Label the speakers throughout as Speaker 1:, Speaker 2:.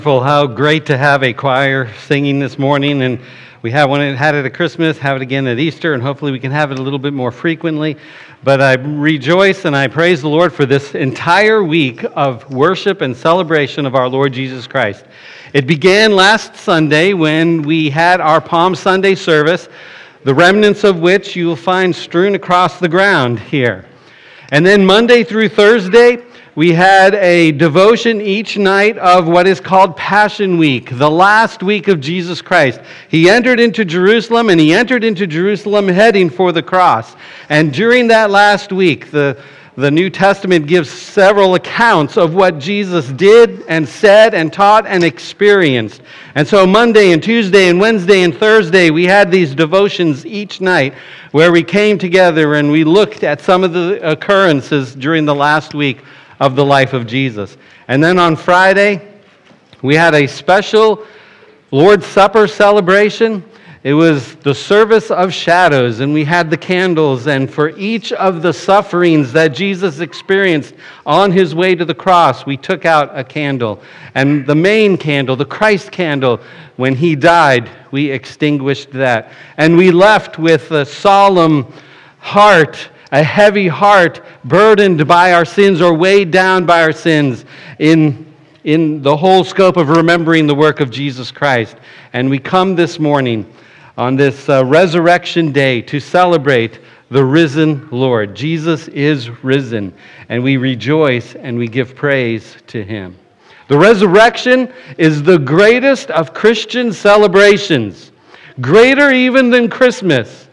Speaker 1: How great to have a choir singing this morning, and we had it at Christmas, have it again at Easter, and hopefully we can have it a little bit more frequently. But I rejoice and I praise the Lord for this entire week of worship and celebration of our Lord Jesus Christ. It began last Sunday when we had our Palm Sunday service, the remnants of which you will find strewn across the ground here. And then Monday through Thursday, we had a devotion each night of what is called Passion Week, the last week of Jesus Christ. He entered into Jerusalem, and he entered into Jerusalem heading for the cross. And during that last week, the New Testament gives several accounts of what Jesus did and said and taught and experienced. And so Monday and Tuesday and Wednesday and Thursday, we had these devotions each night where we came together and we looked at some of the occurrences during the last week of the life of Jesus. And then on Friday, we had a special Lord's Supper celebration. It was the service of shadows, and we had the candles, and for each of the sufferings that Jesus experienced on his way to the cross, we took out a candle. And the main candle, the Christ candle, when he died, we extinguished that. And we left with a solemn heart, a heavy heart, burdened by our sins or weighed down by our sins in the whole scope of remembering the work of Jesus Christ. And we come this morning on this resurrection day to celebrate the risen Lord. Jesus is risen, and we rejoice and we give praise to him. The resurrection is the greatest of Christian celebrations, greater even than Christmas.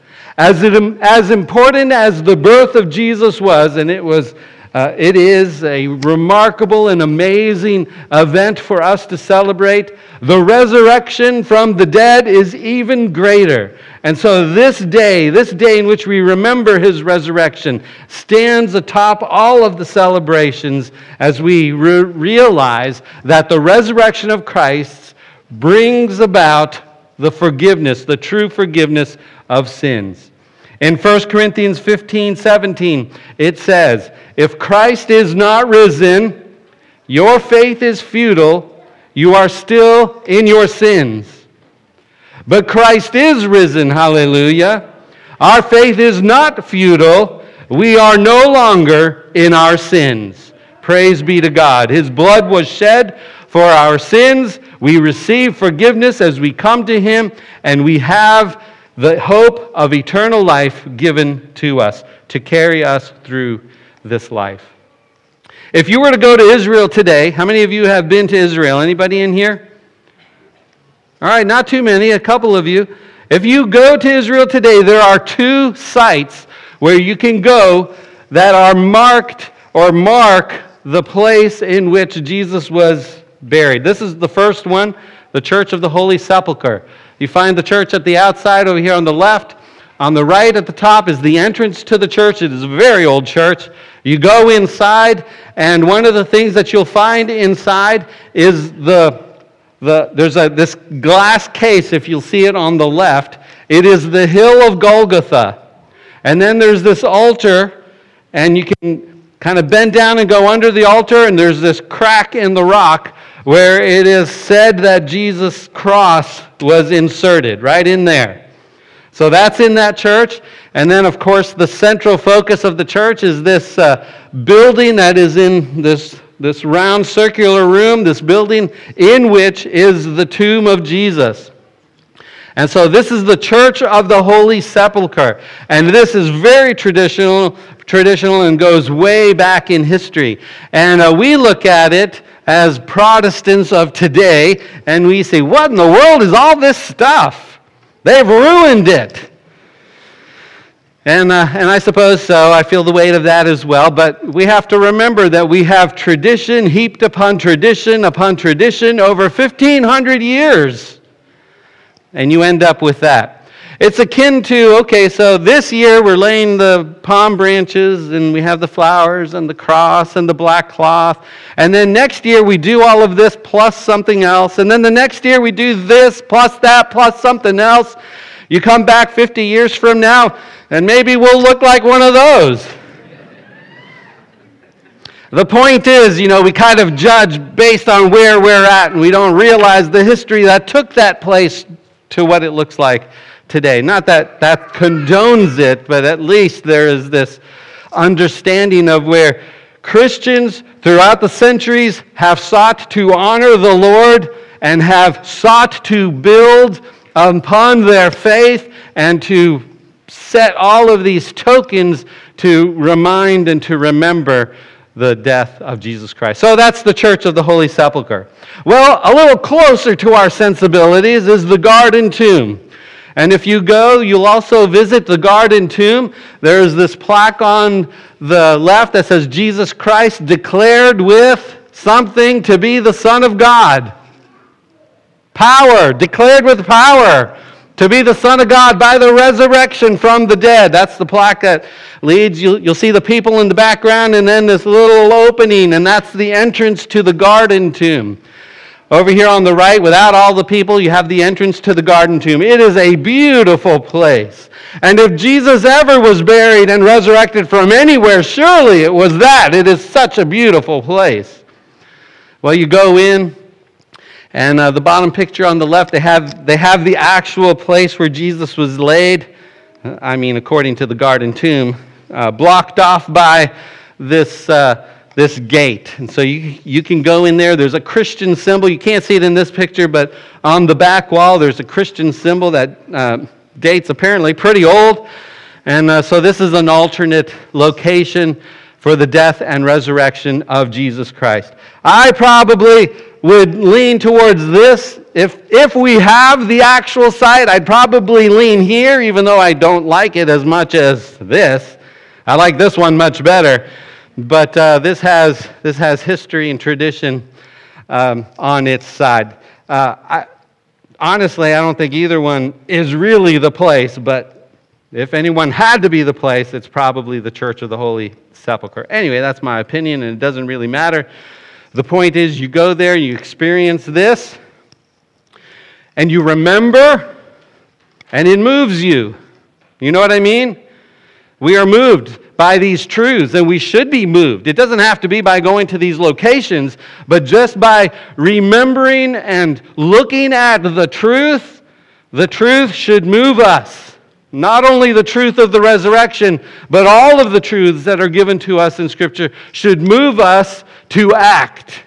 Speaker 1: As important as the birth of Jesus was, and it is a remarkable and amazing event for us to celebrate, the resurrection from the dead is even greater. And so this day in which we remember his resurrection, stands atop all of the celebrations as we realize that the resurrection of Christ brings about the forgiveness, the true forgiveness of sins. In 1 Corinthians 15:17, it says, "If Christ is not risen, your faith is futile, you are still in your sins. But Christ is risen," hallelujah, "our faith is not futile, we are no longer in our sins." Praise be to God. His blood was shed for our sins. We receive forgiveness as we come to him, and we have the hope of eternal life given to us to carry us through this life. If you were to go to Israel today, how many of you have been to Israel? Anybody in here? All right, not too many, a couple of you. If you go to Israel today, there are two sites where you can go that are marked or mark the place in which Jesus was buried. This is the first one, the Church of the Holy Sepulchre. You find the church at the outside over here on the left. On the right at the top is the entrance to the church. It is a very old church. You go inside, and one of the things that you'll find inside is there's this glass case, if you'll see it on the left. It is the hill of Golgotha. And then there's this altar, and you can kind of bend down and go under the altar, and there's this crack in the rock where it is said that Jesus' cross was inserted right in there. So that's in that church. And then, of course, the central focus of the church is this building that is in this round circular room, this building in which is the tomb of Jesus. And so this is the Church of the Holy Sepulchre. And this is very traditional and goes way back in history. And we look at it as Protestants of today, and we say, what in the world is all this stuff? They've ruined it. And I suppose so. I feel the weight of that as well. But we have to remember that we have tradition heaped upon tradition over 1,500 years. And you end up with that. It's akin to, okay, so this year we're laying the palm branches and we have the flowers and the cross and the black cloth. And then next year we do all of this plus something else. And then the next year we do this plus that plus something else. You come back 50 years from now and maybe we'll look like one of those. The point is, we kind of judge based on where we're at, and we don't realize the history that took that place to what it looks like today. Not that that condones it, but at least there is this understanding of where Christians throughout the centuries have sought to honor the Lord and have sought to build upon their faith and to set all of these tokens to remind and to remember the death of Jesus Christ. So that's the Church of the Holy Sepulchre. Well, a little closer to our sensibilities is the Garden Tomb. And if you go, you'll also visit the Garden Tomb. There's this plaque on the left that says, Jesus Christ declared with something to be the Son of God. Power, declared with power to be the Son of God by the resurrection from the dead. That's the plaque that leads. You'll see the people in the background and then this little opening, and that's the entrance to the Garden Tomb. Over here on the right, without all the people, you have the entrance to the Garden Tomb. It is a beautiful place. And if Jesus ever was buried and resurrected from anywhere, surely it was that. It is such a beautiful place. Well, you go in, and the bottom picture on the left, they have the actual place where Jesus was laid. According to the Garden Tomb, blocked off by this gate. And so you can go in there. There's a Christian symbol. You can't see it in this picture, but on the back wall there's a Christian symbol that dates apparently pretty old. And so this is an alternate location for the death and resurrection of Jesus Christ. I probably would lean towards this. If we have the actual site, I'd probably lean here, even though I don't like it as much as this. I like this one much better. But this has history and tradition on its side. Honestly, I don't think either one is really the place, but if anyone had to be the place, it's probably the Church of the Holy Sepulchre. Anyway, that's my opinion, and it doesn't really matter. The point is, you go there, you experience this, and you remember, and it moves you. You know what I mean? We are moved by these truths, and we should be moved. It doesn't have to be by going to these locations, but just by remembering and looking at the truth should move us. Not only the truth of the resurrection, but all of the truths that are given to us in Scripture should move us to act.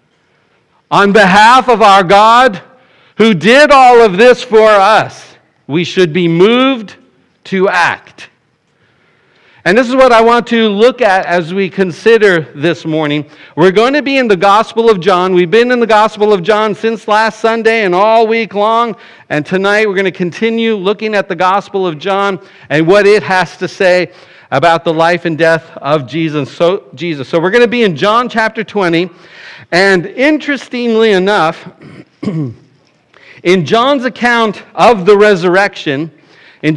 Speaker 1: On behalf of our God, who did all of this for us, we should be moved to act. And this is what I want to look at as we consider this morning. We're going to be in the Gospel of John. We've been in the Gospel of John since last Sunday and all week long. And tonight we're going to continue looking at the Gospel of John and what it has to say about the life and death of Jesus. So we're going to be in John chapter 20. And interestingly enough, in John's account of the resurrection, it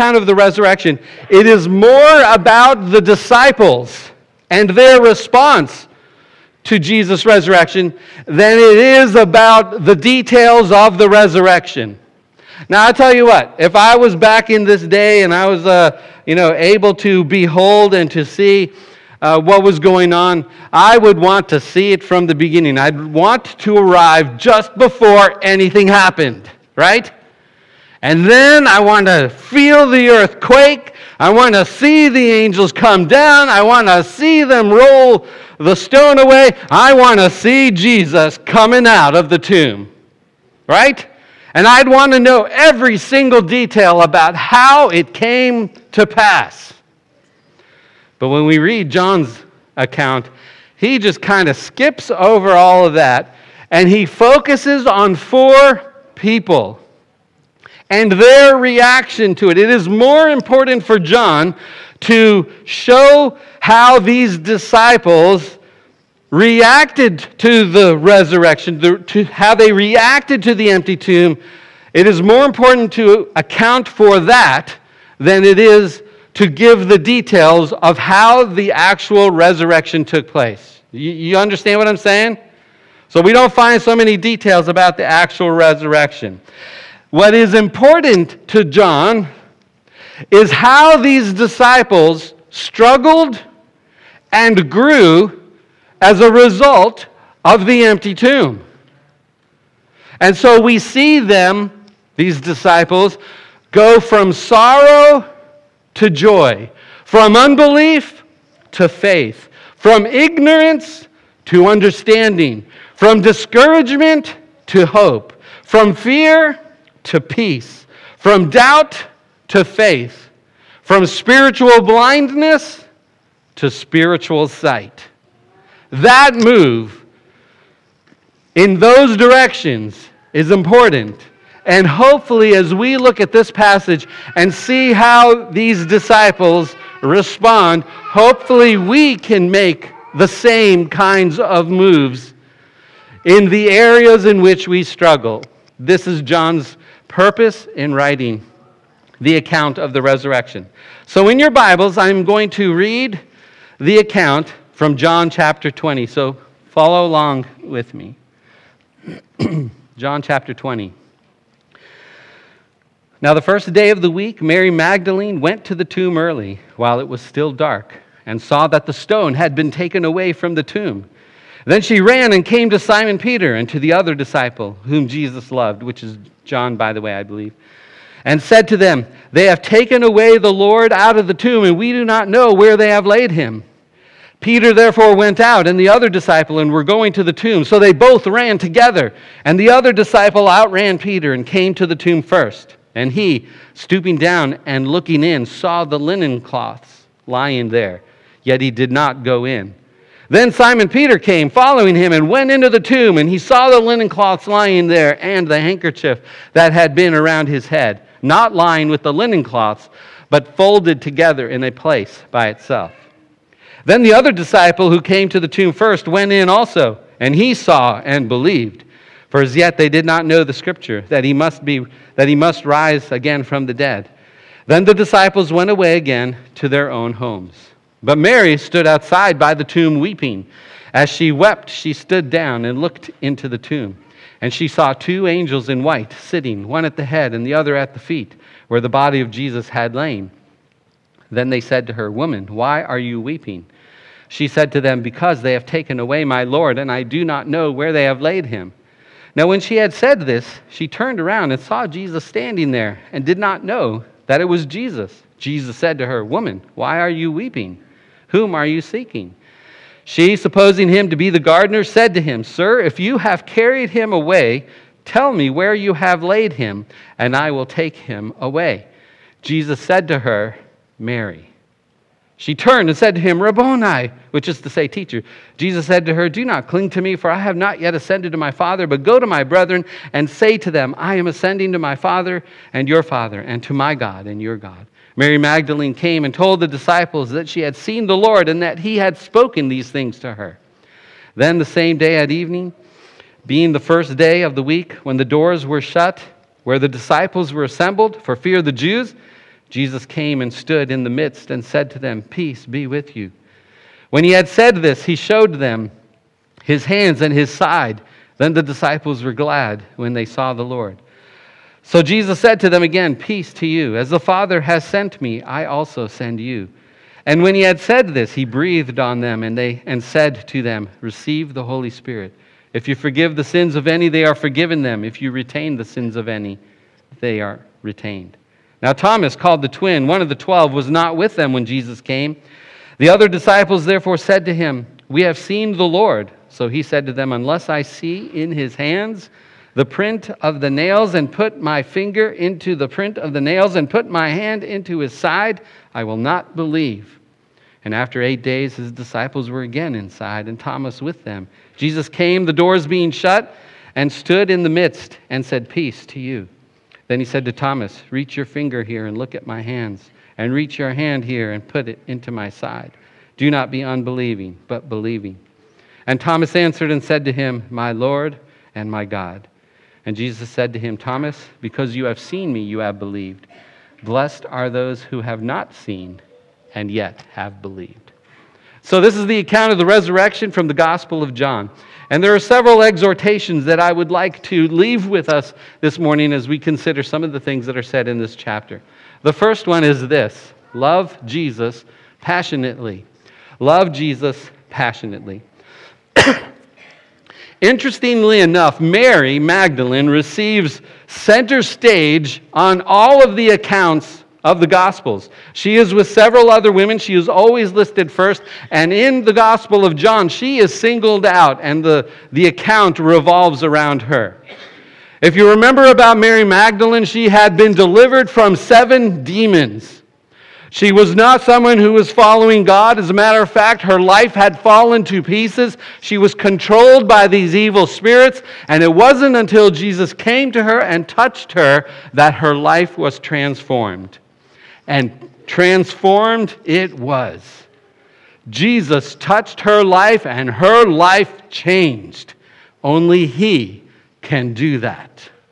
Speaker 1: is more about the disciples and their response to Jesus' resurrection than it is about the details of the resurrection. Now, I tell you what, if I was back in this day and I was, able to behold and to see what was going on, I would want to see it from the beginning. I'd want to arrive just before anything happened, right? And then I want to feel the earth quake. I want to see the angels come down. I want to see them roll the stone away. I want to see Jesus coming out of the tomb. Right? And I'd want to know every single detail about how it came to pass. But when we read John's account, he just kind of skips over all of that, and he focuses on 4 people and their reaction to it. It is more important for John to show how these disciples reacted to the resurrection, to how they reacted to the empty tomb. It is more important to account for that than it is to give the details of how the actual resurrection took place. You understand what I'm saying? So we don't find so many details about the actual resurrection. What is important to John is how these disciples struggled and grew as a result of the empty tomb. And so we see them, these disciples, go from sorrow to joy, from unbelief to faith, from ignorance to understanding, from discouragement to hope, from fear to peace, from doubt to faith, from spiritual blindness to spiritual sight. That move in those directions is important. And hopefully, as we look at this passage and see how these disciples respond, hopefully we can make the same kinds of moves in the areas in which we struggle. This is John's purpose in writing the account of the resurrection. So in your Bibles, I'm going to read the account from John chapter 20. So follow along with me. John chapter 20. Now the first day of the week, Mary Magdalene went to the tomb early, while it was still dark, and saw that the stone had been taken away from the tomb. Then she ran and came to Simon Peter and to the other disciple, whom Jesus loved, which is John, by the way, I believe, and said to them, "They have taken away the Lord out of the tomb, and we do not know where they have laid him." Peter therefore went out, and the other disciple, and were going to the tomb. So they both ran together, and the other disciple outran Peter and came to the tomb first. And he, stooping down and looking in, saw the linen cloths lying there, yet he did not go in. Then Simon Peter came, following him, and went into the tomb, and he saw the linen cloths lying there, and the handkerchief that had been around his head, not lying with the linen cloths, but folded together in a place by itself. Then the other disciple who came to the tomb first went in also, and he saw and believed. For as yet they did not know the scripture, that he must rise again from the dead. Then the disciples went away again to their own homes. But Mary stood outside by the tomb weeping. As she wept, she stood down and looked into the tomb. And she saw two angels in white sitting, one at the head and the other at the feet, where the body of Jesus had lain. Then they said to her, "Woman, why are you weeping?" She said to them, "Because they have taken away my Lord, and I do not know where they have laid him." Now when she had said this, she turned around and saw Jesus standing there, and did not know that it was Jesus. Jesus said to her, "Woman, why are you weeping? Whom are you seeking?" She, supposing him to be the gardener, said to him, "Sir, if you have carried him away, tell me where you have laid him, and I will take him away." Jesus said to her, "Mary." She turned and said to him, "Rabboni," which is to say, teacher. Jesus said to her, "Do not cling to me, for I have not yet ascended to my Father, but go to my brethren and say to them, I am ascending to my Father and your Father, and to my God and your God." Mary Magdalene came and told the disciples that she had seen the Lord, and that he had spoken these things to her. Then the same day at evening, being the first day of the week, when the doors were shut, where the disciples were assembled for fear of the Jews, Jesus came and stood in the midst and said to them, "Peace be with you." When he had said this, he showed them his hands and his side. Then the disciples were glad when they saw the Lord. So Jesus said to them again, "Peace to you. As the Father has sent me, I also send you." And when he had said this, he breathed on them and said to them, "Receive the Holy Spirit. If you forgive the sins of any, they are forgiven them. If you retain the sins of any, they are retained." Now Thomas, called the twin, one of the 12, was not with them when Jesus came. The other disciples therefore said to him, "We have seen the Lord." So he said to them, "Unless I see in his hands the print of the nails, and put my finger into the print of the nails, and put my hand into his side, I will not believe." And after 8 days his disciples were again inside, and Thomas with them. Jesus came, the doors being shut, and stood in the midst, and said, "Peace to you." Then he said to Thomas, "Reach your finger here and look at my hands, and reach your hand here and put it into my side. Do not be unbelieving, but believing." And Thomas answered and said to him, "My Lord and my God." And Jesus said to him, "Thomas, because you have seen me, you have believed. Blessed are those who have not seen and yet have believed." So this is the account of the resurrection from the Gospel of John. And there are several exhortations that I would like to leave with us this morning as we consider some of the things that are said in this chapter. The first one is this: love Jesus passionately. Love Jesus passionately. Interestingly enough, Mary Magdalene receives center stage on all of the accounts of the Gospels. She is with several other women. She is always listed first. And in the Gospel of John, she is singled out, and the account revolves around her. If you remember about Mary Magdalene, she had been delivered from 7 demons. She was not someone who was following God. As a matter of fact, her life had fallen to pieces. She was controlled by these evil spirits, and it wasn't until Jesus came to her and touched her that her life was transformed. And transformed it was. Jesus touched her life, and her life changed. Only He can do that.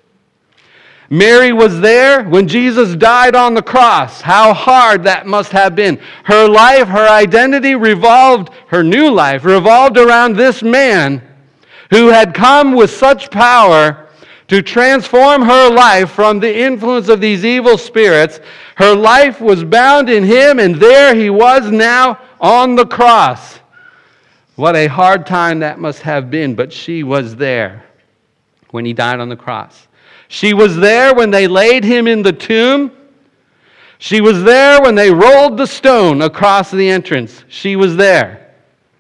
Speaker 1: Mary was there when Jesus died on the cross. How hard that must have been. Her life, her identity her new life revolved around this man who had come with such power to transform her life from the influence of these evil spirits. Her life was bound in Him, and there He was now on the cross. What a hard time that must have been, but she was there when He died on the cross. She was there when they laid Him in the tomb. She was there when they rolled the stone across the entrance. She was there.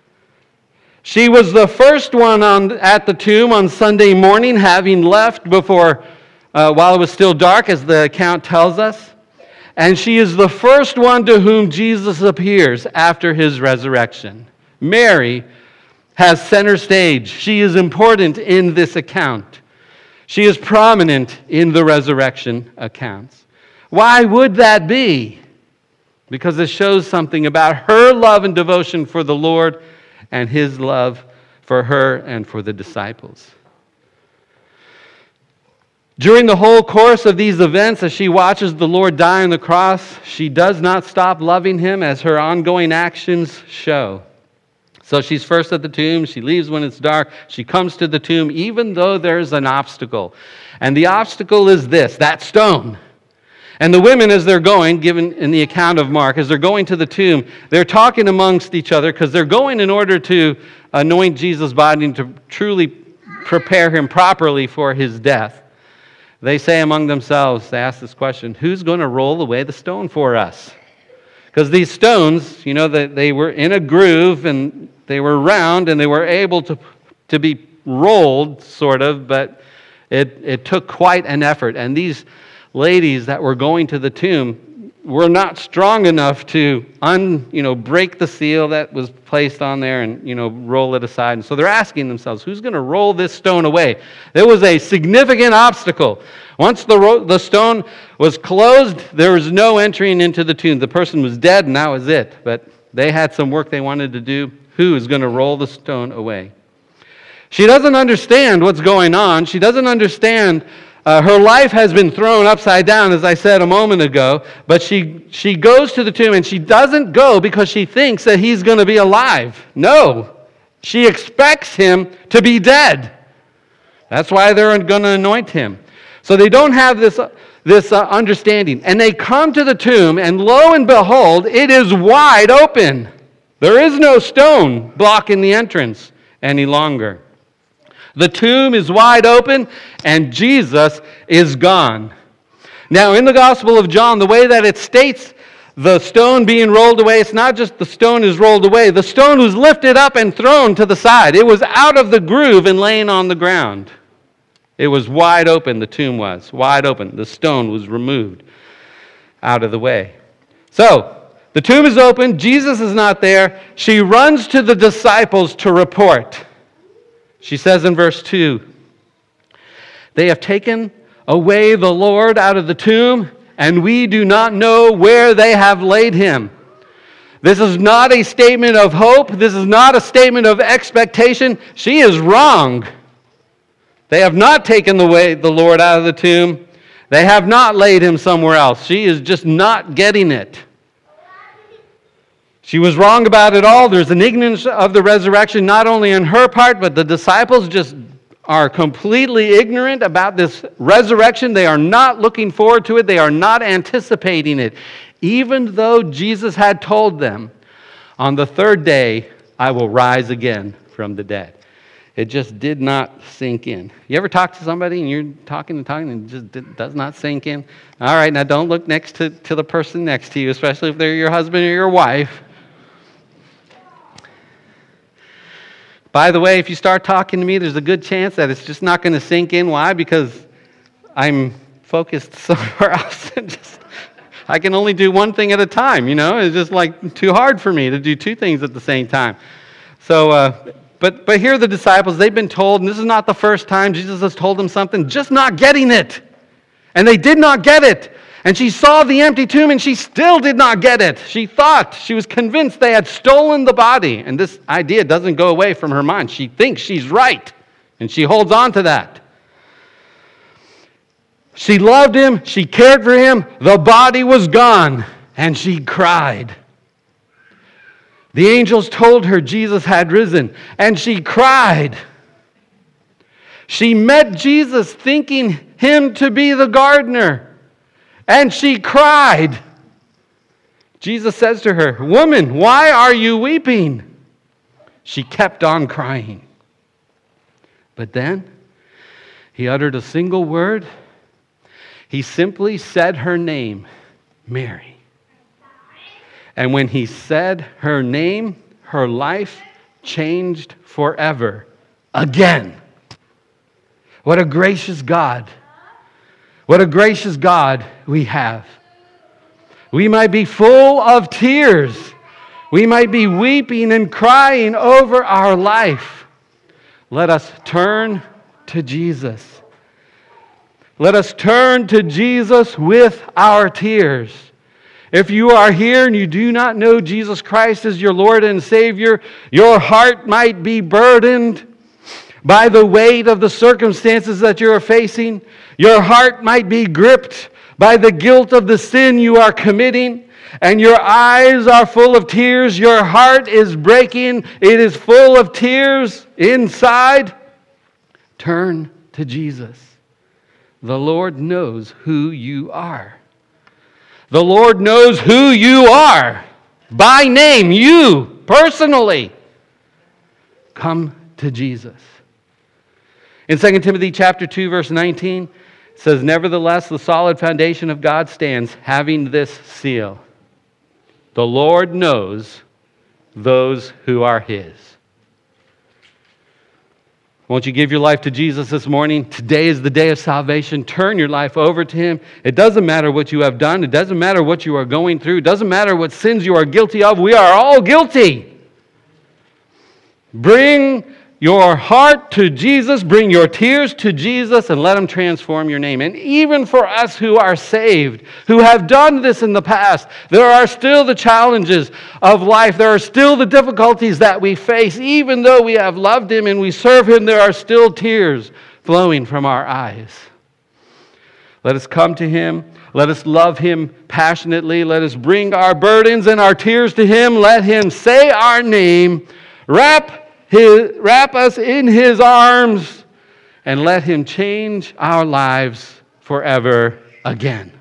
Speaker 1: She was the first one at the tomb on Sunday morning, having left before, while it was still dark, as the account tells us. And she is the first one to whom Jesus appears after His resurrection. Mary has center stage. She is important in this account. She is prominent in the resurrection accounts. Why would that be? Because it shows something about her love and devotion for the Lord and His love for her and for the disciples. During the whole course of these events, as she watches the Lord die on the cross, she does not stop loving Him, as her ongoing actions show. So she's first at the tomb. She leaves when it's dark. She comes to the tomb even though there's an obstacle. And the obstacle is this, that stone. And the women, as they're going, given in the account of Mark, as they're going to the tomb, they're talking amongst each other because they're going in order to anoint Jesus' body and to truly prepare Him properly for His death. They say among themselves, they ask this question, who's going to roll away the stone for us? Because these stones, they were in a groove and they were round and they were able to be rolled, sort of, but it took quite an effort. And these ladies that were going to the tomb were not strong enough to break the seal that was placed on there and roll it aside. And so they're asking themselves, who's going to roll this stone away? There was a significant obstacle. Once the stone was closed, there was no entering into the tomb. The person was dead, and that was it. But they had some work they wanted to do. Who is going to roll the stone away? She doesn't understand what's going on. She doesn't understand. Her life has been thrown upside down, as I said a moment ago. But she goes to the tomb, and she doesn't go because she thinks that He's going to be alive. No. She expects Him to be dead. That's why they're going to anoint Him. So they don't have this understanding. And they come to the tomb, and lo and behold, it is wide open. There is no stone blocking the entrance any longer. The tomb is wide open, and Jesus is gone. Now, in the Gospel of John, the way that it states the stone being rolled away, it's not just the stone is rolled away. The stone was lifted up and thrown to the side. It was out of the groove and laying on the ground. It was wide open, the tomb was wide open. The stone was removed out of the way. So, the tomb is open. Jesus is not there. She runs to the disciples to report. She says in verse 2, they have taken away the Lord out of the tomb, and we do not know where they have laid Him. This is not a statement of hope. This is not a statement of expectation. She is wrong. They have not taken away the Lord out of the tomb. They have not laid Him somewhere else. She is just not getting it. She was wrong about it all. There's an ignorance of the resurrection, not only on her part, but the disciples just are completely ignorant about this resurrection. They are not looking forward to it. They are not anticipating it. Even though Jesus had told them, on the third day, I will rise again from the dead. It just did not sink in. You ever talk to somebody and you're talking and it just does not sink in? All right, now don't look next to the person next to you, especially if they're your husband or your wife. By the way, if you start talking to me, there's a good chance that it's just not going to sink in. Why? Because I'm focused somewhere else. I can only do one thing at a time, It's just like too hard for me to do two things at the same time. So, but here are the disciples. They've been told, and this is not the first time Jesus has told them something, just not getting it. And they did not get it. And she saw the empty tomb and she still did not get it. She was convinced they had stolen the body. And this idea doesn't go away from her mind. She thinks she's right. And she holds on to that. She loved him. She cared for him. The body was gone. And she cried. The angels told her Jesus had risen. And she cried. She met Jesus thinking him to be the gardener. And she cried. Jesus says to her, "Woman, why are you weeping?" She kept on crying. But then he uttered a single word. He simply said her name, Mary. And when he said her name, her life changed forever again. What a gracious God. What a gracious God we have. We might be full of tears. We might be weeping and crying over our life. Let us turn to Jesus. Let us turn to Jesus with our tears. If you are here and you do not know Jesus Christ as your Lord and Savior, your heart might be burdened by the weight of the circumstances that you are facing. Your heart might be gripped by the guilt of the sin you are committing, and your eyes are full of tears. Your heart is breaking. It is full of tears inside. Turn to Jesus. The Lord knows who you are. The Lord knows who you are by name, you personally. Come to Jesus. In 2 Timothy chapter 2, verse 19, it says, "Nevertheless, the solid foundation of God stands, having this seal. The Lord knows those who are His." Won't you give your life to Jesus this morning? Today is the day of salvation. Turn your life over to Him. It doesn't matter what you have done. It doesn't matter what you are going through. It doesn't matter what sins you are guilty of. We are all guilty. Bring your heart to Jesus, bring your tears to Jesus, and let Him transform your name. And even for us who are saved, who have done this in the past, there are still the challenges of life. There are still the difficulties that we face. Even though we have loved Him and we serve Him, there are still tears flowing from our eyes. Let us come to Him. Let us love Him passionately. Let us bring our burdens and our tears to Him. Let Him say our name. Wrap us in His arms, and let Him change our lives forever again.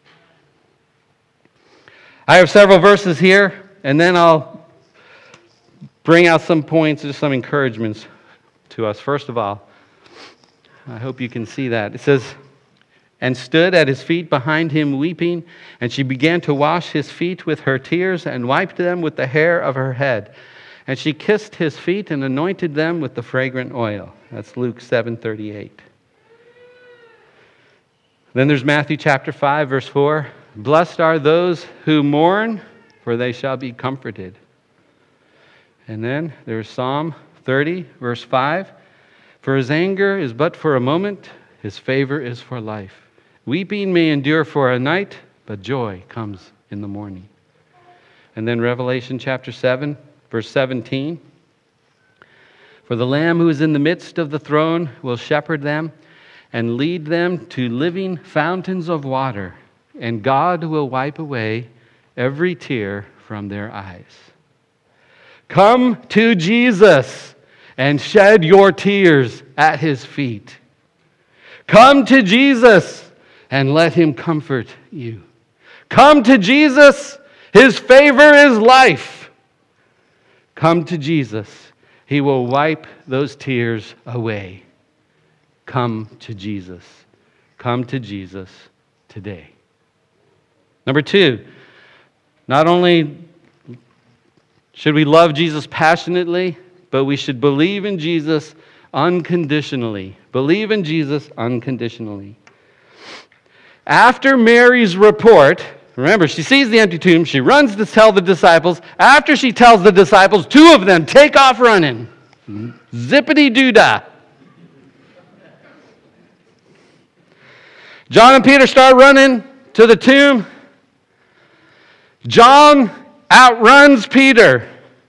Speaker 1: I have several verses here, and then I'll bring out some points, just some encouragements to us. First of all, I hope you can see that. It says, "And stood at His feet behind Him weeping, and she began to wash His feet with her tears and wiped them with the hair of her head. And she kissed His feet and anointed them with the fragrant oil." That's Luke 7:38. Then there's Matthew chapter 5, verse 4. "Blessed are those who mourn, for they shall be comforted." And then there's Psalm 30, verse 5. "For His anger is but for a moment, His favor is for life. Weeping may endure for a night, but joy comes in the morning." And then Revelation chapter 7, verse 17, "For the Lamb who is in the midst of the throne will shepherd them and lead them to living fountains of water, and God will wipe away every tear from their eyes." Come to Jesus and shed your tears at His feet. Come to Jesus and let Him comfort you. Come to Jesus. His favor is life. Come to Jesus He will wipe those tears away. Come to Jesus. Come to Jesus today. Number 2, not only should we love Jesus passionately, but we should believe in Jesus unconditionally. Believe in Jesus unconditionally. After Mary's report, remember, she sees the empty tomb. She runs to tell the disciples. After she tells the disciples, 2 of them take off running. Zippity-doo-dah. John and Peter start running to the tomb. John outruns Peter.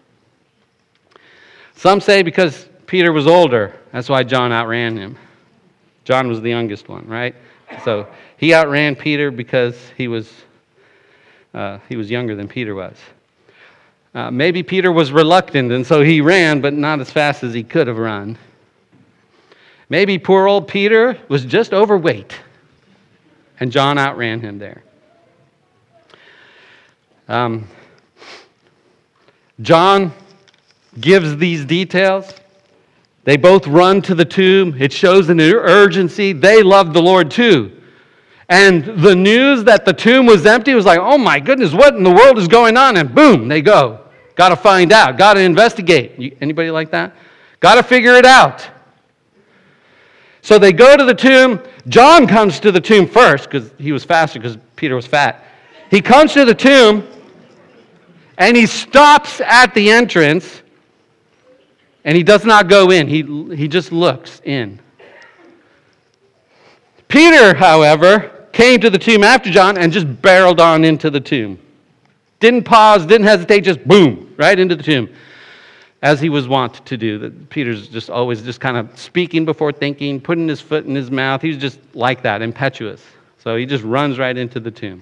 Speaker 1: Some say because Peter was older, that's why John outran him. John was the youngest one, right? So he outran Peter because he was younger than Peter was. Maybe Peter was reluctant, and so he ran, but not as fast as he could have run. Maybe poor old Peter was just overweight, and John outran him there. John gives these details. They both run to the tomb. It shows an urgency. They loved the Lord too. And the news that the tomb was empty was like, oh my goodness, what in the world is going on? And boom, they go. Got to find out. Got to investigate. Anybody like that? Got to figure it out. So they go to the tomb. John comes to the tomb first because he was faster because Peter was fat. He comes to the tomb and he stops at the entrance and he does not go in. He just looks in. Peter, however, came to the tomb after John and just barreled on into the tomb. Didn't pause, didn't hesitate, just boom, right into the tomb. As he was wont to do. Peter's just always just kind of speaking before thinking, putting his foot in his mouth. He's just like that, impetuous. So he just runs right into the tomb.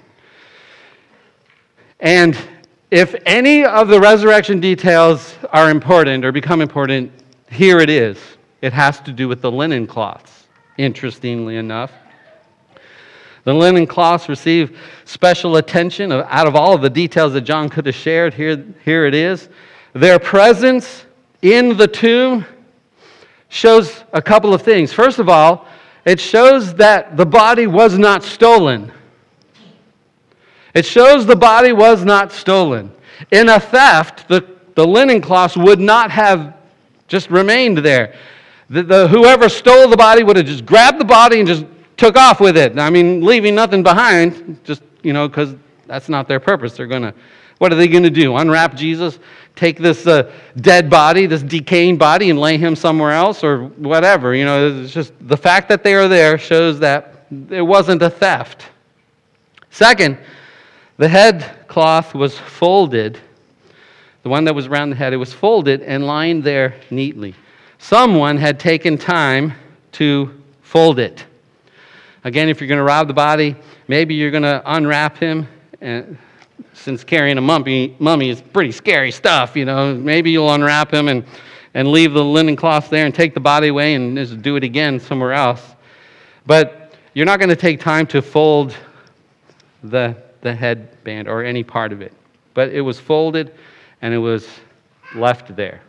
Speaker 1: And if any of the resurrection details are important or become important, here it is. It has to do with the linen cloths, interestingly enough. The linen cloths receive special attention out of all of the details that John could have shared. Here it is. Their presence in the tomb shows a couple of things. First of all, it shows that the body was not stolen. It shows the body was not stolen. In a theft, the linen cloths would not have just remained there. Whoever stole the body would have just grabbed the body and just took off with it. I mean, leaving nothing behind, just, because that's not their purpose. What are they going to do? Unwrap Jesus? Take this dead body, this decaying body, and lay him somewhere else or whatever? It's just the fact that they are there shows that it wasn't a theft. Second, the head cloth was folded. The one that was around the head, it was folded and lying there neatly. Someone had taken time to fold it. Again, if you're going to rob the body, maybe you're going to unwrap him. And since carrying a mummy is pretty scary stuff, maybe you'll unwrap him and leave the linen cloth there and take the body away and just do it again somewhere else. But you're not going to take time to fold the headband or any part of it. But it was folded and it was left there.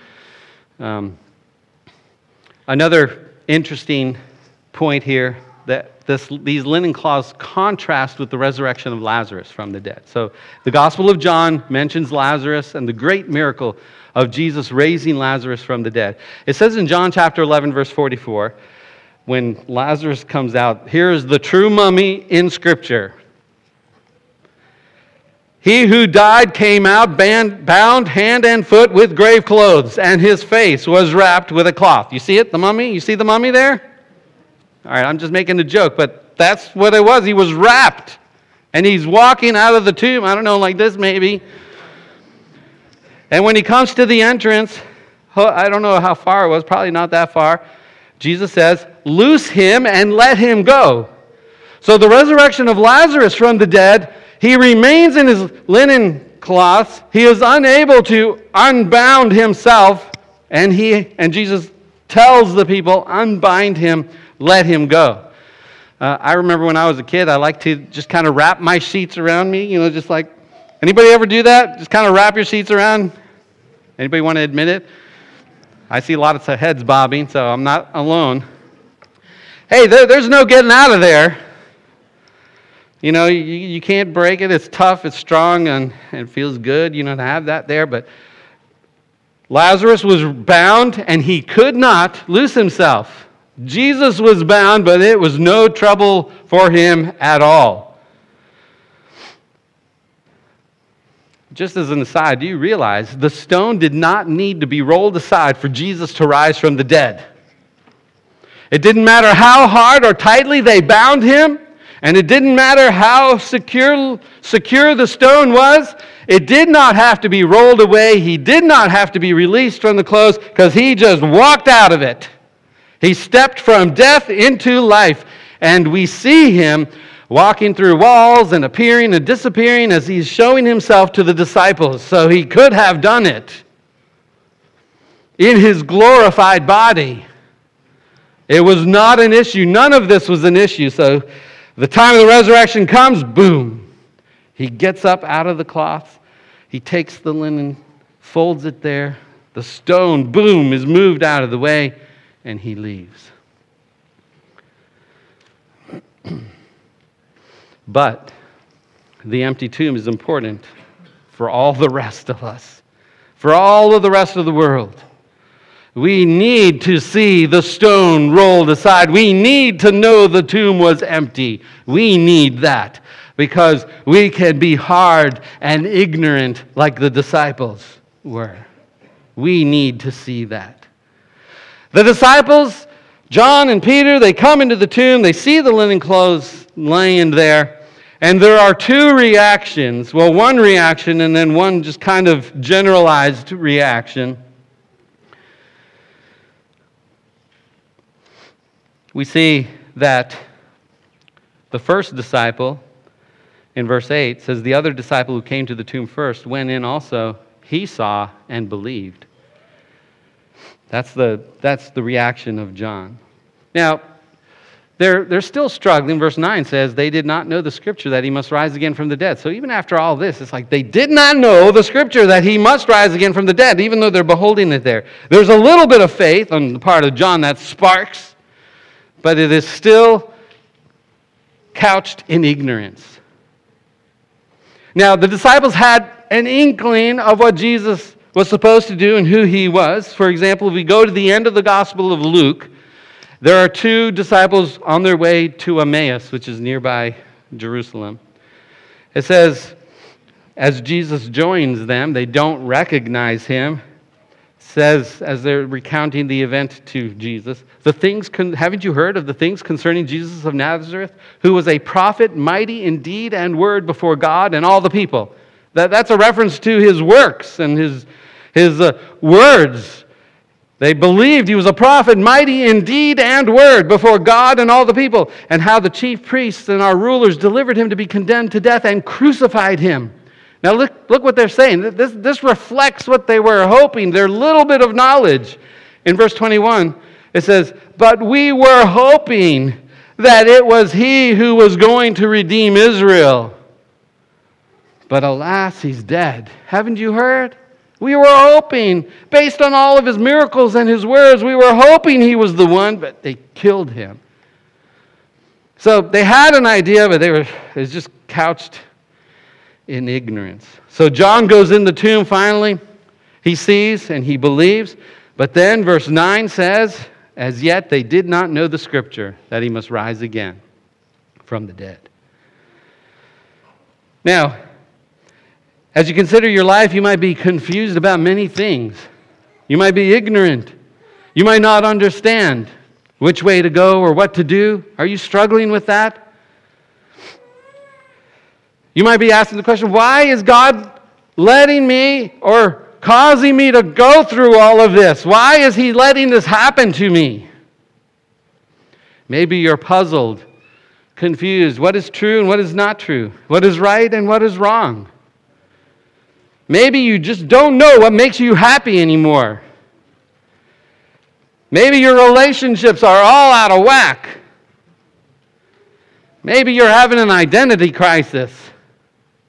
Speaker 1: Another interesting point here that these linen cloths contrast with the resurrection of Lazarus from the dead. So the Gospel of John mentions Lazarus and the great miracle of Jesus raising Lazarus from the dead. It says in John chapter 11, verse 44, when Lazarus comes out, here is the true mummy in Scripture. He who died came out bound hand and foot with grave clothes, and his face was wrapped with a cloth. You see it, the mummy? You see the mummy there? All right, I'm just making a joke, but that's what it was. He was wrapped, and he's walking out of the tomb. I don't know, like this maybe. And when he comes to the entrance, I don't know how far it was, probably not that far. Jesus says, loose him and let him go. So the resurrection of Lazarus from the dead, he remains in his linen cloths. He is unable to unbound himself, and Jesus tells the people, unbind him, let him go. I remember when I was a kid, I liked to just kind of wrap my sheets around me, just like, anybody ever do that? Just kind of wrap your sheets around? Anybody want to admit it? I see lots of heads bobbing, so I'm not alone. Hey, there's no getting out of there. You know, you can't break it. It's tough, it's strong, and it feels good, to have that there. But Lazarus was bound, and he could not loose himself. Jesus was bound, but it was no trouble for him at all. Just as an aside, do you realize the stone did not need to be rolled aside for Jesus to rise from the dead? It didn't matter how hard or tightly they bound him. And it didn't matter how secure the stone was. It did not have to be rolled away. He did not have to be released from the clothes because he just walked out of it. He stepped from death into life. And we see him walking through walls and appearing and disappearing as he's showing himself to the disciples. So he could have done it in his glorified body. It was not an issue. None of this was an issue. So the time of the resurrection comes, boom. He gets up out of the cloth. He takes the linen, folds it there. The stone, boom, is moved out of the way, and he leaves. But the empty tomb is important for all the rest of us, for all of the rest of the world. We need to see the stone rolled aside. We need to know the tomb was empty. We need that because we can be hard and ignorant like the disciples were. We need to see that. The disciples, John and Peter, they come into the tomb. They see the linen clothes laying there. And there are two reactions. Well, one reaction and then one just kind of generalized reaction. We see that the first disciple, in verse 8, says, the other disciple who came to the tomb first went in also. He saw and believed. That's the reaction of John. Now, they're still struggling. Verse 9 says, they did not know the scripture that he must rise again from the dead. So even after all this, it's like they did not know the scripture that he must rise again from the dead, even though they're beholding it there. There's a little bit of faith on the part of John that sparks, but it is still couched in ignorance. Now, the disciples had an inkling of what Jesus was supposed to do and who he was. For example, if we go to the end of the Gospel of Luke, there are two disciples on their way to Emmaus, which is nearby Jerusalem. It says, as Jesus joins them, they don't recognize him. Says, as they're recounting the event to Jesus, haven't you heard of the things concerning Jesus of Nazareth, who was a prophet, mighty in deed and word before God and all the people? That's a reference to his works and his words. They believed he was a prophet, mighty in deed and word before God and all the people, and how the chief priests and our rulers delivered him to be condemned to death and crucified him. Now look what they're saying. This reflects what they were hoping, their little bit of knowledge. In verse 21, it says, but we were hoping that it was he who was going to redeem Israel. But alas, he's dead. Haven't you heard? We were hoping, based on all of his miracles and his words, we were hoping he was the one, but they killed him. So they had an idea, but it was just couched in ignorance. So John goes in the tomb finally. He sees and he believes. But then verse 9 says, as yet they did not know the scripture that he must rise again from the dead. Now, as you consider your life, you might be confused about many things. You might be ignorant. You might not understand which way to go or what to do. Are you struggling with that? You might be asking the question, why is God letting me or causing me to go through all of this? Why is he letting this happen to me? Maybe you're puzzled, confused. What is true and what is not true? What is right and what is wrong? Maybe you just don't know what makes you happy anymore. Maybe your relationships are all out of whack. Maybe you're having an identity crisis.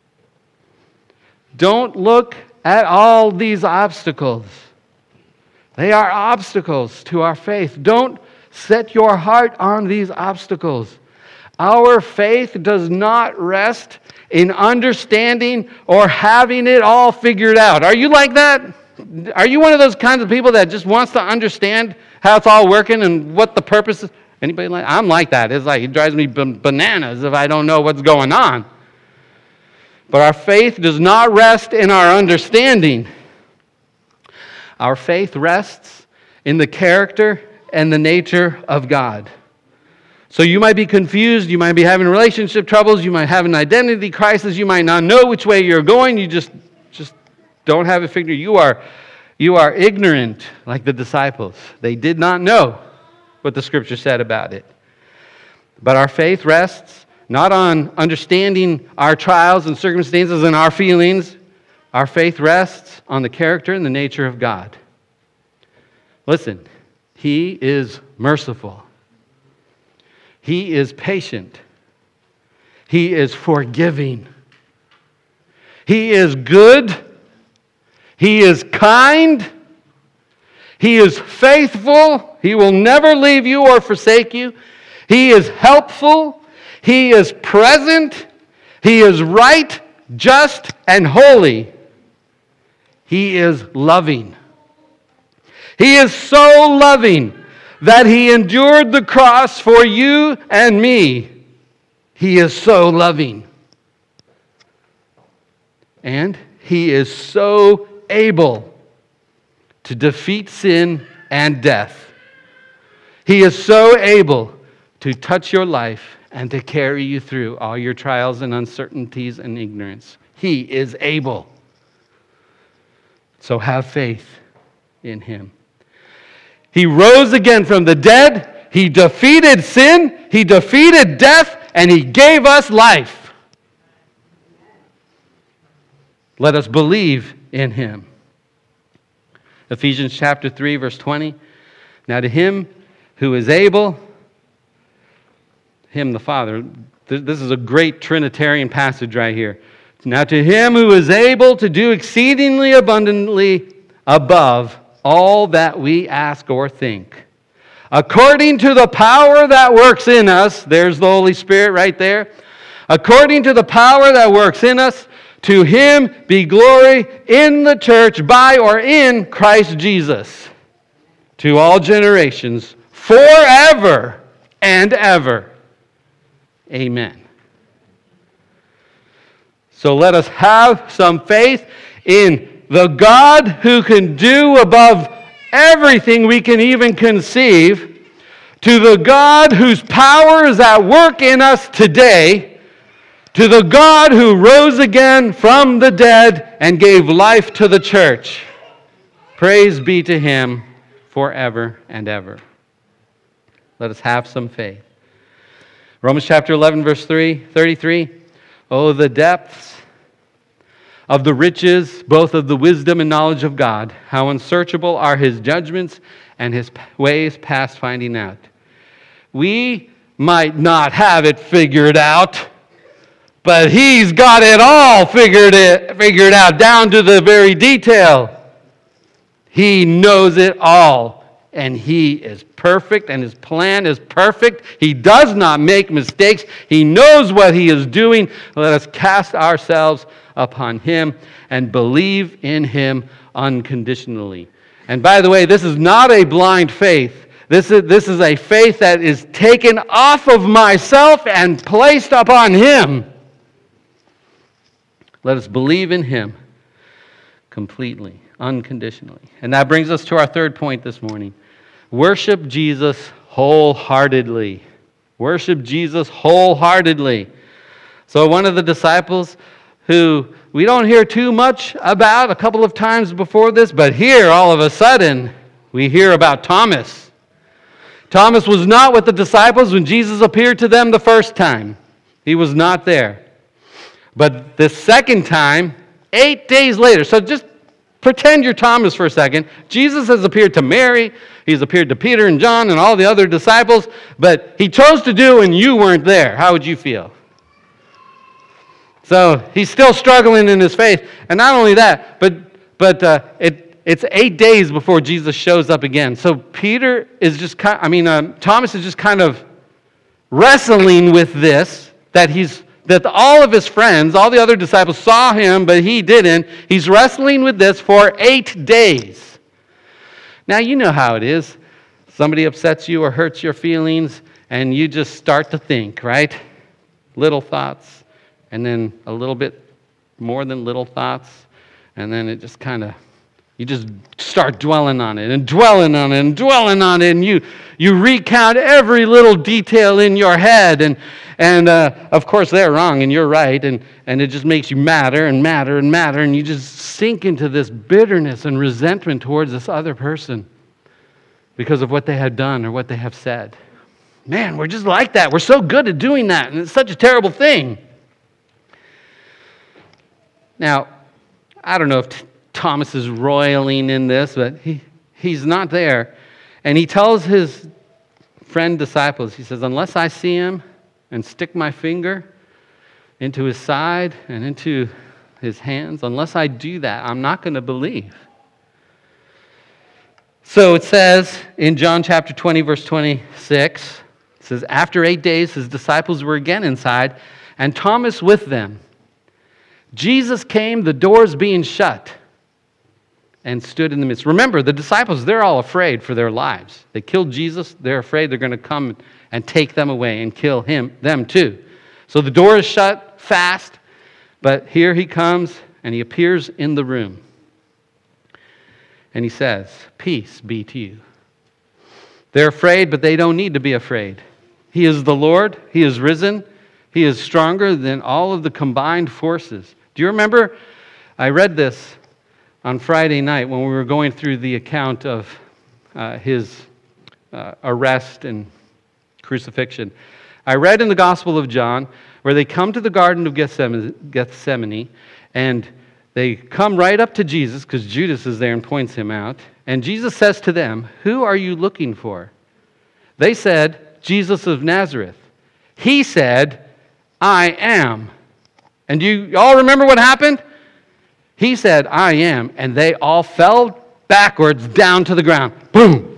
Speaker 1: Don't look at all these obstacles.
Speaker 2: They are obstacles to our faith. Don't set your heart on these obstacles. Our faith does not rest in understanding or having it all figured out. Are you like that? Are you one of those kinds of people that just wants to understand how it's all working and what the purpose is? Anybody like? I'm like that. It's like it drives me bananas if I don't know what's going on. But our faith does not rest in our understanding. Our faith rests in the character and the nature of God. So you might be confused, you might be having relationship troubles, you might have an identity crisis, you might not know which way you're going, you just don't have it figured. You are ignorant like the disciples. They did not know what the Scripture said about it. But our faith rests not on understanding our trials and circumstances and our feelings. Our faith rests on the character and the nature of God. Listen, He is merciful. He is patient. He is forgiving. He is good. He is kind. He is faithful. He will never leave you or forsake you. He is helpful. He is present. He is right, just, and holy. He is loving. He is so loving that He endured the cross for you and me. He is so loving. And He is so able to defeat sin and death. He is so able to touch your life and to carry you through all your trials and uncertainties and ignorance. He is able. So have faith in Him. He rose again from the dead. He defeated sin. He defeated death. And He gave us life. Let us believe in Him. Ephesians chapter 3, verse 20. Now to Him who is able, Him the Father. This is a great Trinitarian passage right here. Now to Him who is able to do exceedingly abundantly above all that we ask or think, according to the power that works in us. There's the Holy Spirit right there. According to the power that works in us, to Him be glory in the church by or in Christ Jesus, to all generations, forever and ever. Amen. So let us have some faith in the God who can do above everything we can even conceive, to the God whose power is at work in us today, to the God who rose again from the dead and gave life to the church. Praise be to Him forever and ever. Let us have some faith. Romans chapter 11, verse 33. Oh, the depths of the riches, both of the wisdom and knowledge of God. How unsearchable are His judgments and His ways past finding out. We might not have it figured out, but He's got it all figured out down to the very detail. He knows it all, and He is perfect, and His plan is perfect. He does not make mistakes. He knows what He is doing. Let us cast ourselves upon Him and believe in Him unconditionally. And by the way, this is not a blind faith. This is a faith that is taken off of myself and placed upon Him. Let us believe in Him completely, unconditionally. And that brings us to our third point this morning. Worship Jesus wholeheartedly. Worship Jesus wholeheartedly. So one of the disciples who we don't hear too much about a couple of times before this, but here all of a sudden we hear about Thomas. Thomas was not with the disciples when Jesus appeared to them the first time. He was not there. But the second time, 8 days later, so just pretend you're Thomas for a second. Jesus has appeared to Mary, He's appeared to Peter and John and all the other disciples, but He chose to do and you weren't there. How would you feel? So he's still struggling in his faith. And not only that, but it It's 8 days before Jesus shows up again. So Thomas is just kind of wrestling with this, that all of his friends, all the other disciples saw him, but he didn't. He's wrestling with this for 8 days. Now, you know how it is. Somebody upsets you or hurts your feelings, and you just start to think, right? Little thoughts, and then a little bit more than little thoughts, and then it just kind of, you just start dwelling on it and dwelling on it and dwelling on it, and you recount every little detail in your head, and of course they're wrong and you're right, and it just makes you madder and madder and madder, and you just sink into this bitterness and resentment towards this other person because of what they have done or what they have said. Man, we're just like that. We're so good at doing that, and it's such a terrible thing. Now, I don't know if Thomas is roiling in this, but he's not there. And he tells his friend disciples, he says, unless I see him and stick my finger into his side and into his hands, unless I do that, I'm not going to believe. So it says in John chapter 20, verse 26, it says, after 8 days, his disciples were again inside, and Thomas with them. Jesus came, the doors being shut, and stood in the midst. Remember, the disciples, they're all afraid for their lives. They killed Jesus. They're afraid they're going to come and take them away and kill them too. So the door is shut fast, but here he comes, and he appears in the room. And he says, peace be to you. They're afraid, but they don't need to be afraid. He is the Lord. He is risen. He is stronger than all of the combined forces. Do you remember? I read this on Friday night when we were going through the account of his arrest and crucifixion. I read in the Gospel of John where they come to the Garden of Gethsemane, and they come right up to Jesus because Judas is there and points him out. And Jesus says to them, who are you looking for? They said, Jesus of Nazareth. He said, I am. And do you all remember what happened? He said, I am. And they all fell backwards down to the ground. Boom.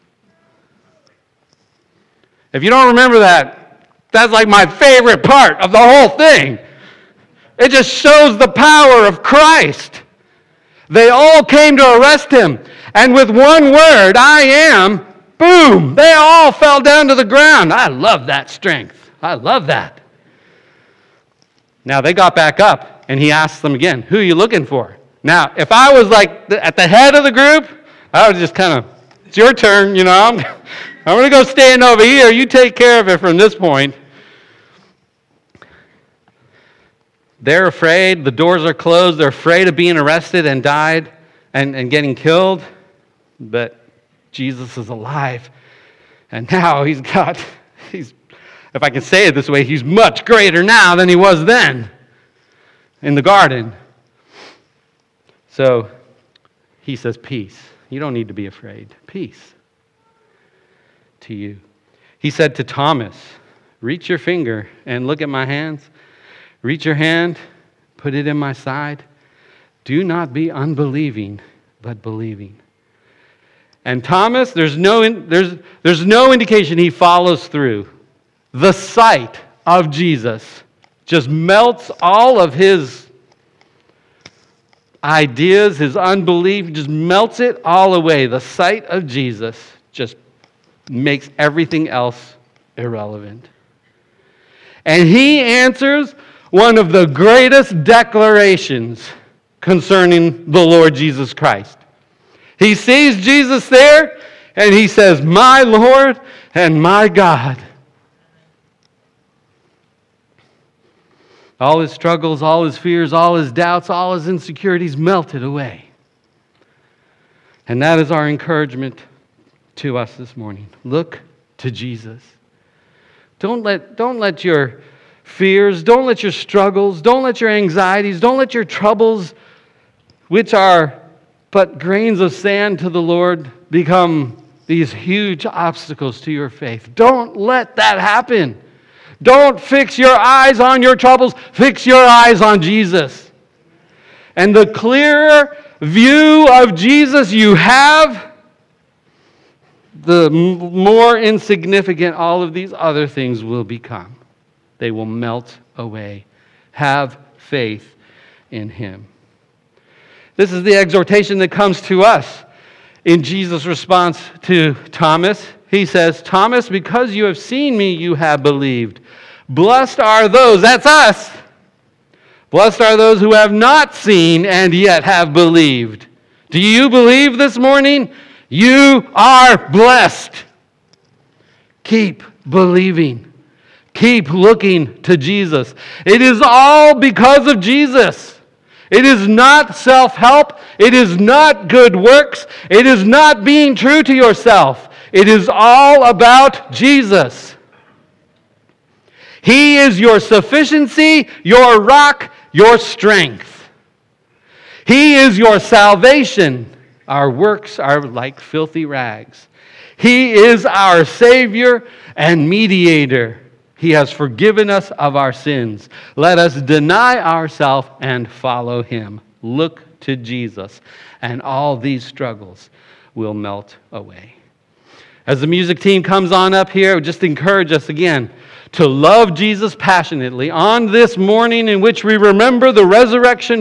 Speaker 2: If you don't remember that, that's like my favorite part of the whole thing. It just shows the power of Christ. They all came to arrest him. And with one word, I am, boom, they all fell down to the ground. I love that strength. I love that. Now, they got back up, and he asked them again, who are you looking for? Now, if I was like at the head of the group, I would just kind of, it's your turn, I'm going to go stand over here. You take care of it from this point. They're afraid. The doors are closed. They're afraid of being arrested and died and getting killed. But Jesus is alive. And now he's, if I can say it this way, he's much greater now than he was then in the garden. So he says, peace. You don't need to be afraid. Peace to you. He said to Thomas, reach your finger and look at my hands. Reach your hand, put it in my side. Do not be unbelieving, but believing. And Thomas, there's no indication he follows through. The sight of Jesus just melts all of his ideas, his unbelief, just melts it all away. The sight of Jesus just makes everything else irrelevant. And he answers one of the greatest declarations concerning the Lord Jesus Christ. He sees Jesus there, and he says, my Lord and my God. All his struggles, all his fears, all his doubts, all his insecurities melted away. And that is our encouragement to us this morning. Look to Jesus. Don't let your fears, don't let your struggles, don't let your anxieties, don't let your troubles, which are but grains of sand to the Lord, become these huge obstacles to your faith. Don't let that happen. Don't fix your eyes on your troubles. Fix your eyes on Jesus. And the clearer view of Jesus you have, the more insignificant all of these other things will become. They will melt away. Have faith in Him. This is the exhortation that comes to us in Jesus' response to Thomas. He says, Thomas, because you have seen me, you have believed. Blessed are those, that's us. Blessed are those who have not seen and yet have believed. Do you believe this morning? You are blessed. Keep believing. Keep looking to Jesus. It is all because of Jesus. It is not self-help. It is not good works. It is not being true to yourself. It is all about Jesus. He is your sufficiency, your rock, your strength. He is your salvation. Our works are like filthy rags. He is our Savior and mediator. He has forgiven us of our sins. Let us deny ourselves and follow Him. Look to Jesus, and all these struggles will melt away. As the music team comes on up here, I would just encourage us again to love Jesus passionately on this morning in which we remember the resurrection